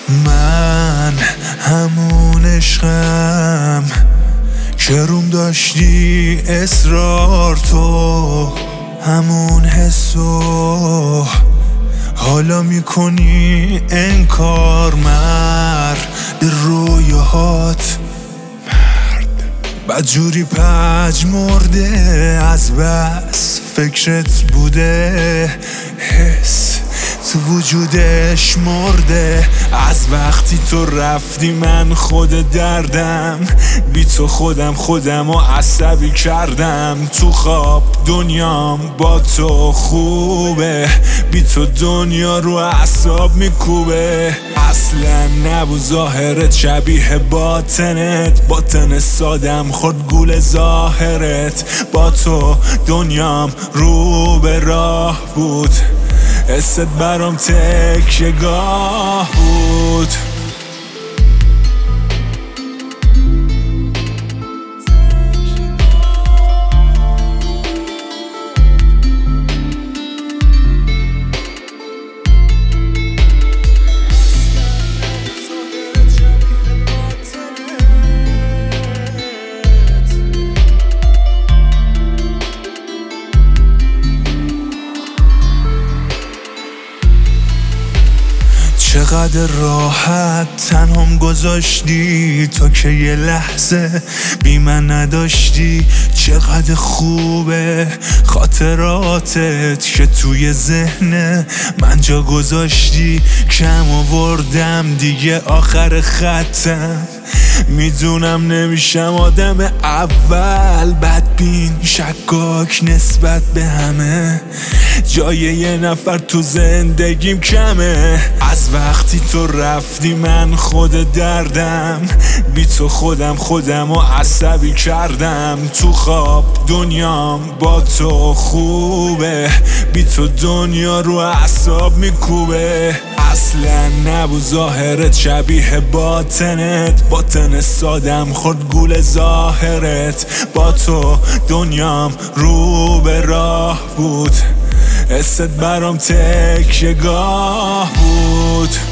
من همون عشقم که روم داشتی اصرار، تو همون حسو حالا میکنی انکار. مرد رویاهات بدجوری پژمرده، از بس فکرت بوده، حس تو وجودش مرده. از وقتی تو رفتی من خود دردم، بی تو خودم و عصبی کردم. تو خواب دنیام با تو خوبه، بی تو دنیا رو اعصاب میکوبه. اصلا نبود ظاهرت شبیه باطنت، باطن سادم خورد گول ظاهرت. با تو دنیام رو به راه بود، حست برام تکیه‌گاه بود. چقدر راحت تنهام گذاشتی تو که یه لحظه بی من نداشتی. چقدر خوبه خاطراتت که توی ذهن من جا گذاشتی. کم آوردم دیگه آخر خطم، میدونم نمیشم آدم اول. بدبین شکاک نسبت به همه، جای یه نفر تو زندگیم کمه. از وقتی تو رفتی من خود دردم، بی تو خودم و عصبی کردم. تو خواب دنیام با تو خوبه، بی تو دنیا رو اعصاب میکوبه. اصلا نبود ظاهرت شبیه باطنت، باطن سادم خورد گول ظاهرت. با تو دنیام رو به راه بود، حست برام تکیه‌گاه بود.